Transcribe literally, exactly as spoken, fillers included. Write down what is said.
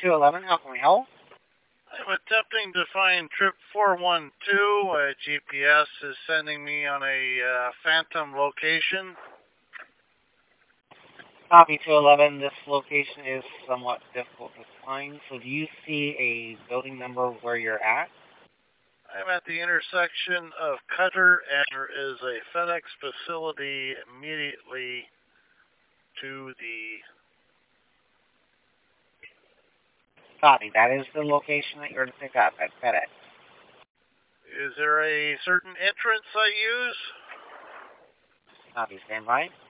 two eleven, how can we help? I'm attempting to find trip four one two. Uh, G P S is sending me on a uh, phantom location. Copy two eleven, this location is somewhat difficult to find, so do you see a building number where you're at? I'm at the intersection of Cutter, and there is a FedEx facility immediately to the... Copy, that is the location that you're to pick up at FedEx. Is there a certain entrance I use? Copy, stand by.